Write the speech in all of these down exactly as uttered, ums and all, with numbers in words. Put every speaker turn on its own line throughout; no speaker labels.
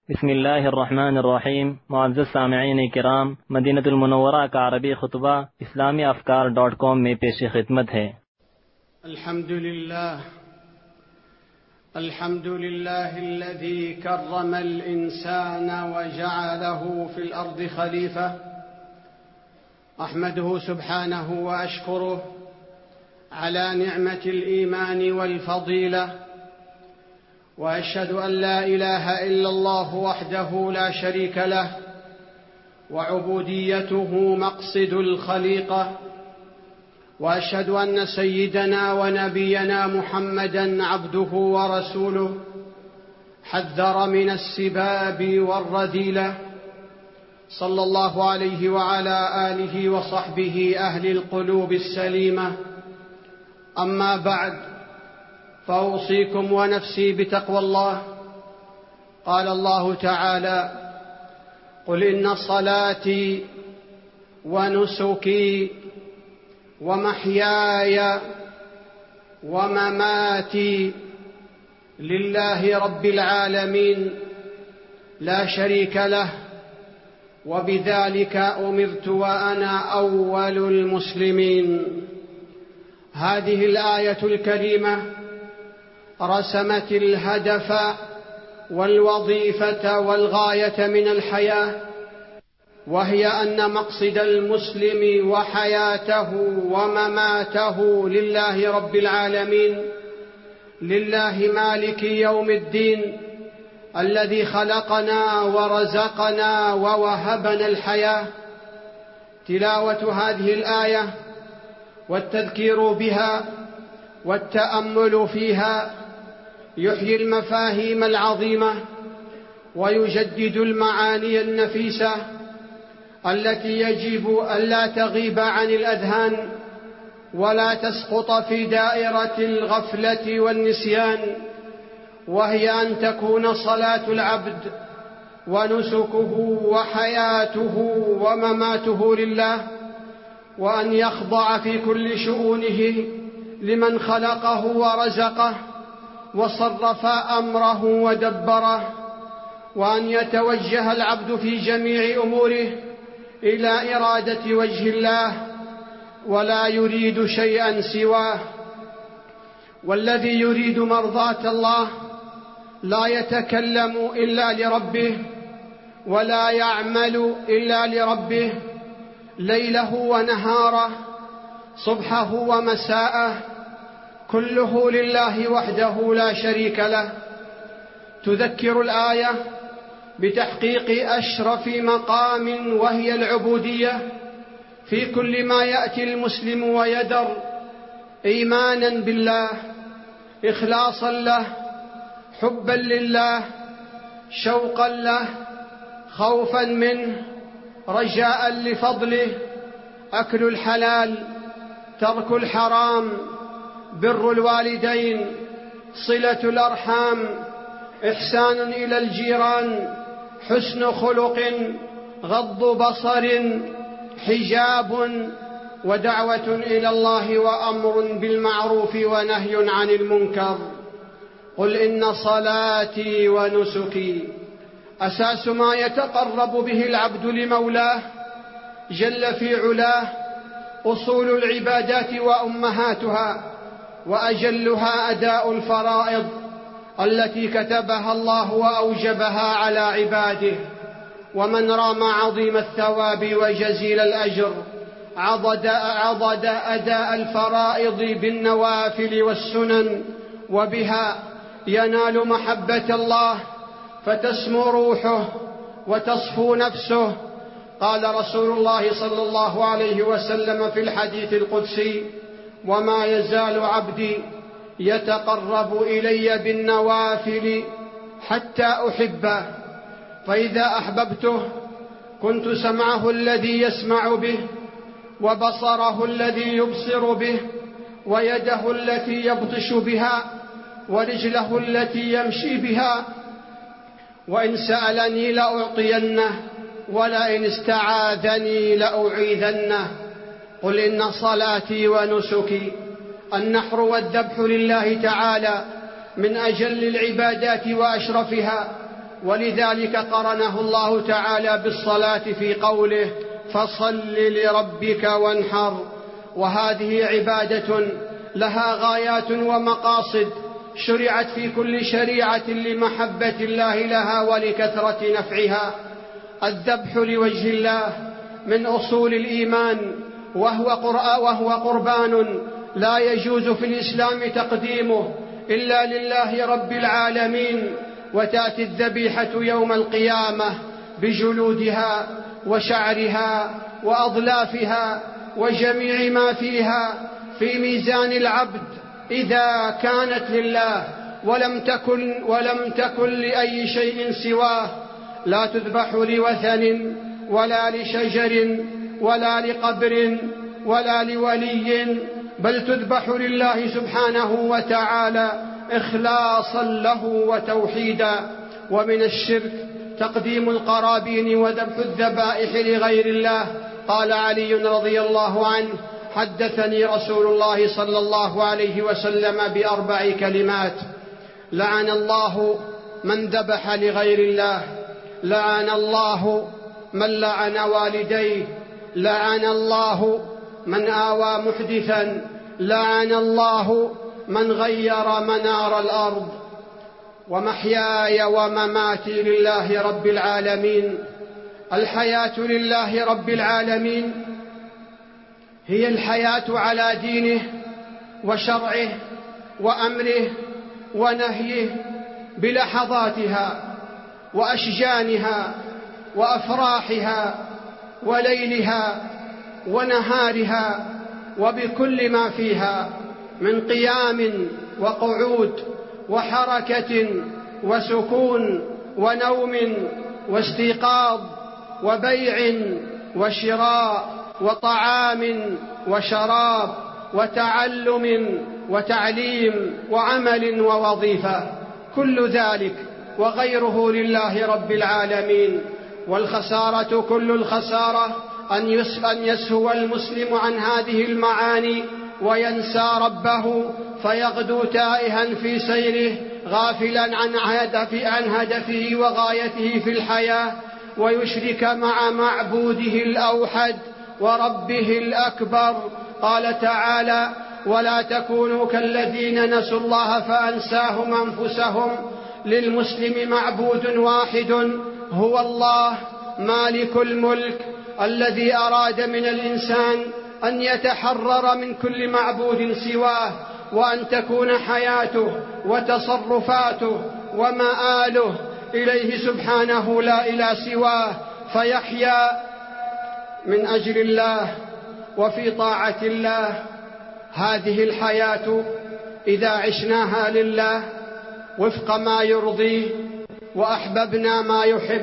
بسم الله الرحمن الرحیم. معزز سامعین کرام، مدینہ المنورہ کا عربی خطبہ اسلامی افکار ڈاٹ کام میں پیش خدمت ہے۔
الحمد للہ الحمد للہ الذي كرم الإنسان وجعله في الأرض خليفة، أحمده سبحانه وأشكره على نعمة الإيمان والفضيلة، وأشهد أن لا إله إلا الله وحده لا شريك له، وعبوديته مقصد الخليقة، وأشهد أن سيدنا ونبينا محمدًا عبده ورسوله، حذر من السباب والرذيلة، صلى الله عليه وعلى آله وصحبه أهل القلوب السليمة. أما بعد، فأوصيكم ونفسي بتقوى الله. قال الله تعالى: قل إن صلاتي ونسكي ومحياي ومماتي لله رب العالمين لا شريك له، وبذلك أمرت وأنا أول المسلمين. هذه الآية الكريمة رسمت الهدف والوظيفة والغاية من الحياة، وهي أن مقصد المسلم وحياته ومماته لله رب العالمين، لله مالك يوم الدين، الذي خلقنا ورزقنا ووهبنا الحياة. تلاوة هذه الآية والتذكير بها والتأمل فيها يحيي المفاهيم العظيمة ويجدد المعاني النفيسة التي يجب ألا تغيب عن الأذهان ولا تسقط في دائرة الغفلة والنسيان، وهي أن تكون صلاة العبد ونسكه وحياته ومماته لله، وأن يخضع في كل شؤونه لمن خلقه ورزقه وصرف أمره ودبره، وأن يتوجه العبد في جميع أموره إلى إرادة وجه الله ولا يريد شيئا سواه. والذي يريد مرضاة الله لا يتكلم إلا لربه ولا يعمل إلا لربه، ليله ونهاره، صبحه ومساءه، كله لله وحده لا شريك له. تذكر الآية بتحقيق أشرف مقام وهي العبودية في كل ما يأتي المسلم ويدر، إيمانا بالله، إخلاصا له، حبا لله، شوقا له، خوفا منه، رجاء لفضله، أكل الحلال، ترك الحرام، بر الوالدين، صلة الأرحام، إحسان إلى الجيران، حسن خلق، غض بصر، حجاب، ودعوة إلى الله، وأمر بالمعروف ونهي عن المنكر. قل إن صلاتي ونسكي أساس ما يتقرب به العبد لمولاه جل في علاه، أصول العبادات وأمهاتها، وأجلها أداء الفرائض التي كتبها الله وأوجبها على عباده. ومن رام عظيم الثواب وجزيل الأجر عضد, عضد أداء الفرائض بالنوافل والسنن، وبها ينال محبة الله فتسمو روحه وتصفو نفسه. قال رسول الله صلى الله عليه وسلم في الحديث القدسي: وما يزال عبدي يتقرب إلي بالنوافل حتى أحبه، فإذا أحببته كنت سمعه الذي يسمع به، وبصره الذي يبصر به، ويده التي يبطش بها، ورجله التي يمشي بها، وإن سألني لأعطينه، ولئن استعاذني لأعيذنه. قل إن صلاتي ونسكي، النحر والذبح لله تعالى من أجل العبادات وأشرفها، ولذلك قرنه الله تعالى بالصلاة في قوله فصل لربك وانحر. وهذه عبادة لها غايات ومقاصد شرعت في كل شريعة لمحبة الله لها ولكثرة نفعها. الذبح لوجه الله من أصول الإيمان، وهو, وهو قربان لا يجوز في الإسلام تقديمه إلا لله رب العالمين. وتأتي الذبيحة يوم القيامة بجلودها وشعرها وأضلافها وجميع ما فيها في ميزان العبد إذا كانت لله ولم تكن, ولم تكن لأي شيء سواه. لا تذبح لوثن ولا لشجر ولا لقبر ولا لولي، بل تذبح لله سبحانه وتعالى إخلاصا له وتوحيدا. ومن الشرك تقديم القرابين وذبح الذبائح لغير الله. قال علي رضي الله عنه حدثني رسول الله صلى الله عليه وسلم بأربع كلمات: لعن الله من ذبح لغير الله، لعن الله من لعن والديه، لعن الله من آوى محدثا، لعن الله من غير منار الأرض. ومحياي ومماتي لله رب العالمين. الحياة لله رب العالمين هي الحياة على دينه وشرعه وأمره ونهيه بلحظاتها وأشجانها وأفراحها وليلها ونهارها وبكل ما فيها من قيام وقعود وحركة وسكون ونوم واستيقاظ وبيع وشراء وطعام وشراب وتعلم وتعليم وعمل ووظيفة، كل ذلك وغيره لله رب العالمين. والخسارة كل الخسارة أن يسهو المسلم عن هذه المعاني وينسى ربه فيغدو تائها في سيره غافلا عن هدفه, عن هدفه وغايته في الحياة، ويشرك مع معبوده الأوحد وربه الأكبر. قال تعالى: ولا تكونوا كالذين نسوا الله فأنساهم أنفسهم. للمسلم معبود واحد هو الله مالك الملك، الذي أراد من الإنسان أن يتحرر من كل معبود سواه، وأن تكون حياته وتصرفاته ومآله إليه سبحانه لا إلى سواه، فيحيا من أجل الله وفي طاعة الله. هذه الحياة إذا عشناها لله وفق ما يرضيه، وأحببنا ما يحب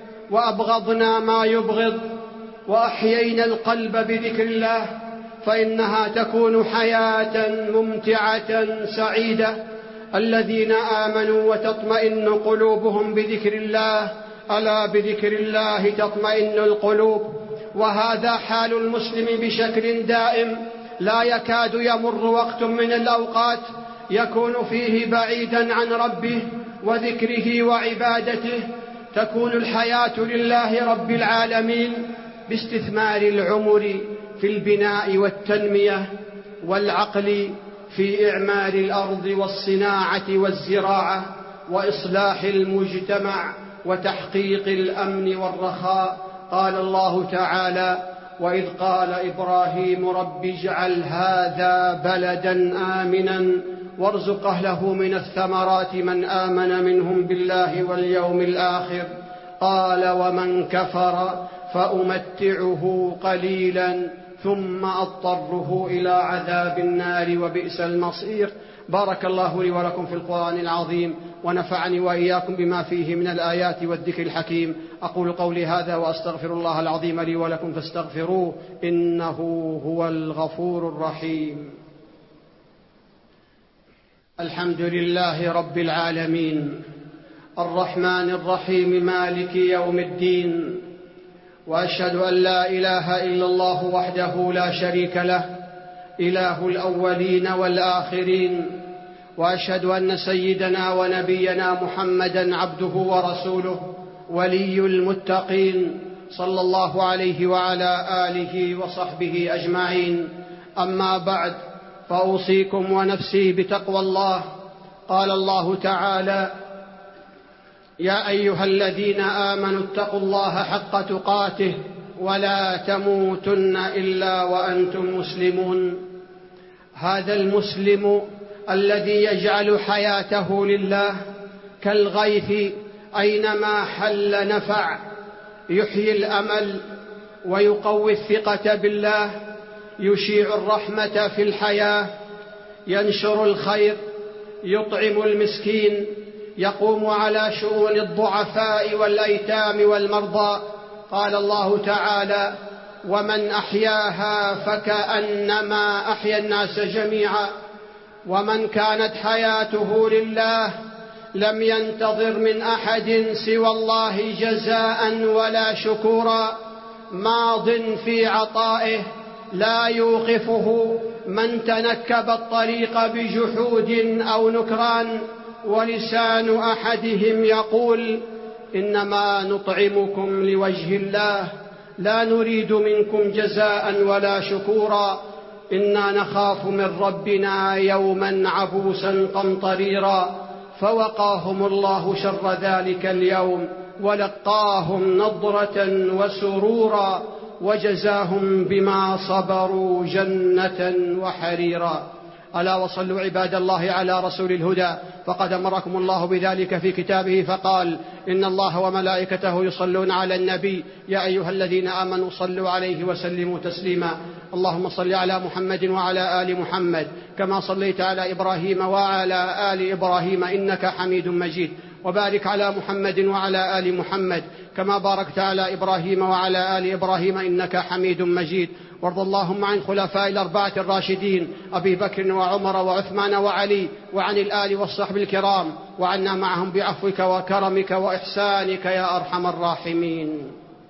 وأبغضنا ما يبغض، وأحيينا القلب بذكر الله، فإنها تكون حياة ممتعة سعيدة. الذين آمنوا وتطمئن قلوبهم بذكر الله، ألا بذكر الله تطمئن القلوب. وهذا حال المسلم بشكل دائم، لا يكاد يمر وقت من الأوقات يكون فيه بعيدا عن ربه وذكره وعبادته. تكون الحياة لله رب العالمين باستثمار العمر في البناء والتنمية، والعقل في إعمار الأرض والصناعة والزراعة وإصلاح المجتمع وتحقيق الأمن والرخاء. قال الله تعالى: وإذ قال إبراهيم رب اجعل هذا بلدا آمنا وارزق أهله من الثمرات من آمن منهم بالله واليوم الآخر. قال: ومن كفر فأمتعه قليلا ثم أضطره إلى عذاب النار وبئس المصير. بارك الله لي ولكم في القرآن العظيم، ونفعني وإياكم بما فيه من الآيات والذكر الحكيم. أقول قولي هذا وأستغفر الله العظيم لي ولكم فاستغفروه إنه هو الغفور الرحيم. الحمد لله رب العالمين الرحمن الرحيم مالك يوم الدين، وأشهد أن لا إله إلا الله وحده لا شريك له، إله الأولين والآخرين، وأشهد أن سيدنا ونبينا محمدًا عبده ورسوله ولي المتقين صلى الله عليه وعلى آله وصحبه أجمعين. أما بعد، فأوصيكم ونفسي بتقوى الله. قال الله تعالى: يا أيها الذين آمنوا اتقوا الله حق تقاته ولا تموتن إلا وأنتم مسلمون. هذا المسلم الذي يجعل حياته لله كالغيث أينما حل نفع، يحيي الأمل ويقوي الثقة بالله، يشيع الرحمة في الحياة، ينشر الخير، يطعم المسكين، يقوم على شؤون الضعفاء والأيتام والمرضى. قال الله تعالى: ومن أحياها فكأنما أحيا الناس جميعا. ومن كانت حياته لله لم ينتظر من أحد سوى الله جزاء ولا شكورا، ماض في عطائه لا يوقفه من تنكب الطريق بجحود أو نكران. ولسان أحدهم يقول: إنما نطعمكم لوجه الله لا نريد منكم جزاء ولا شكورا، إنا نخاف من ربنا يوما عبوسا قمطريرا. فوقاهم الله شر ذلك اليوم ولقاهم نضرة وسرورا وجزاهم بما صبروا جنة وحريرا. ألا وصلوا عباد الله على رسول الهدى، فقد أمركم الله بذلك في كتابه فقال: إن الله وملائكته يصلون على النبي يا أيها الذين آمنوا صلوا عليه وسلموا تسليما. اللهم صل على محمد وعلى آل محمد كما صليت على إبراهيم وعلى آل إبراهيم إنك حميد مجيد، وبارك على محمد وعلى آل محمد كما باركت على إبراهيم وعلى آل إبراهيم إنك حميد مجيد. وارض اللهم عن خلفاء الأربعة الراشدين أبي بكر وعمر وعثمان وعلي، وعن الآل والصحب الكرام، وعنا معهم بعفوك وكرمك وإحسانك يا أرحم الراحمين.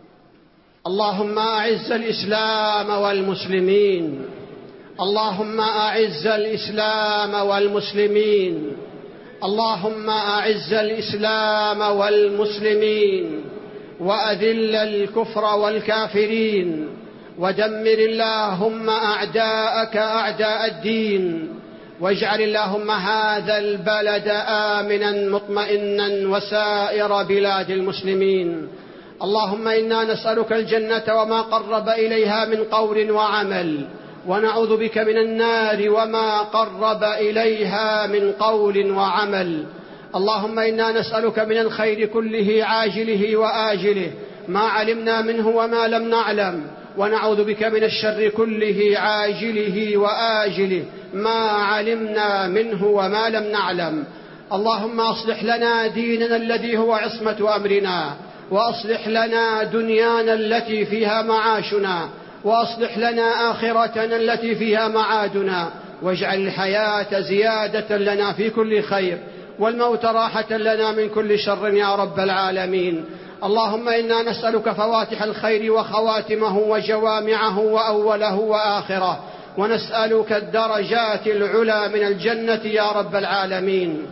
اللهم أعز الإسلام والمسلمين، اللهم أعز الإسلام والمسلمين، اللهم أعز الإسلام والمسلمين، وأذل الكفر والكافرين، ودمر اللهم أعداءك أعداء الدين، واجعل اللهم هذا البلد آمنا مطمئنا وسائر بلاد المسلمين. اللهم إنا نسألك الجنة وما قرب إليها من قول وعمل، ونعوذ بك من النار وما قرب إليها من قول وعمل. اللهم إنا نسألك من الخير كله عاجله وآجله ما علمنا منه وما لم نعلم، ونعوذ بك من الشر كله عاجله وآجله ما علمنا منه وما لم نعلم. اللهم أصلح لنا ديننا الذي هو عصمة أمرنا، وأصلح لنا دنيانا التي فيها معاشنا، وأصلح لنا آخرتنا التي فيها معادنا، واجعل الحياة زيادة لنا في كل خير، والموت راحة لنا من كل شر يا رب العالمين. اللهم إنا نسألك فواتح الخير وخواتمه وجوامعه وأوله وآخره، ونسألك الدرجات العلى من الجنة يا رب العالمين.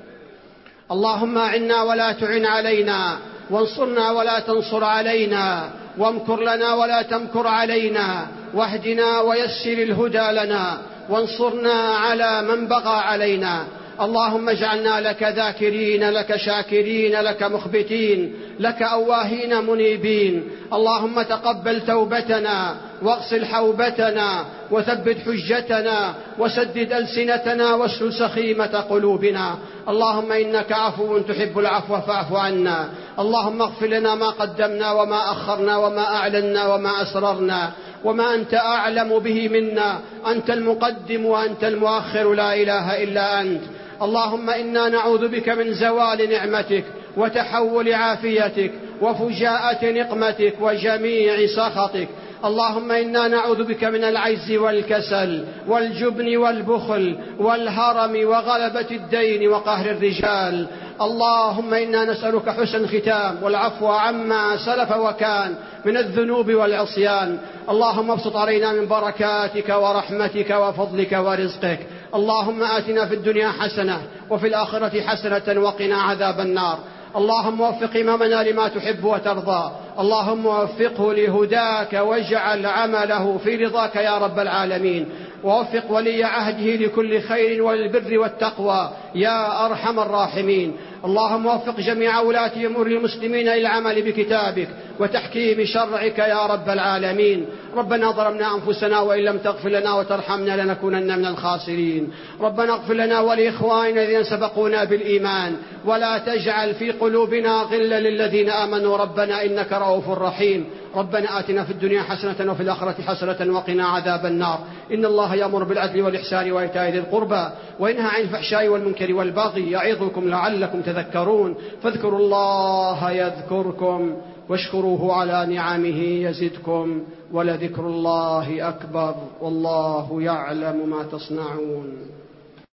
اللهم أعنا ولا تعن علينا، وانصرنا ولا تنصر علينا، وامكر لنا ولا تمكر علينا، واهدنا ويسر الهدى لنا، وانصرنا على من بغى علينا. اللهم اجعلنا لك ذاكرين، لك شاكرين، لك مخبتين، لك أواهين منيبين. اللهم تقبل توبتنا، واغسل حوبتنا، وثبت حجتنا، وسدد ألسنتنا، واسلل سخيمة قلوبنا. اللهم إنك عفو تحب العفو فاعف عنا. اللهم اغفر لنا ما قدمنا وما أخرنا وما أعلنا وما أسررنا وما أنت أعلم به منا. أنت المقدم وأنت المؤخر، لا إله إلا أنت. اللهم إنا نعوذ بك من زوال نعمتك، وتحول عافيتك، وفجاءة نقمتك، وجميع سخطك. اللهم إنا نعوذ بك من العجز والكسل والجبن والبخل والهرم وغلبة الدين وقهر الرجال. اللهم إنا نسألك حسن ختام والعفو عما سلف وكان من الذنوب والعصيان. اللهم ابسط علينا من بركاتك ورحمتك وفضلك ورزقك. اللهم آتنا في الدنيا حسنة وفي الآخرة حسنة وقنا عذاب النار. اللهم وفق إمامنا لما تحب وترضى، اللهم وفقه لهداك واجعل عمله في رضاك يا رب العالمين، ووفق ولي عهده لكل خير والبر والتقوى يا أرحم الراحمين. اللهم وفق جميع ولاة أمور المسلمين للعمل بكتابك وتحكيم شرعك يا رب العالمين. ربنا ظلمنا أنفسنا وإن لم تغفر لنا وترحمنا لنكونن من الخاسرين. ربنا اغفر لنا ولإخواننا الذين سبقونا بالإيمان ولا تجعل في قلوبنا غلا للذين آمنوا ربنا إنك رؤوف رحيم. ربنا آتنا في الدنيا حسنة وفي الآخرة حسنة وقنا عذاب النار. إن الله يأمر بالعدل والإحسان وإيتاء ذي القربى وينهى عن الفحشاء والمنكر والبغي يعظكم لعلكم تذكرون. فاذكروا الله يذكركم واشكروه على نعمه يزدكم ولذكر الله أكبر والله يعلم ما تصنعون.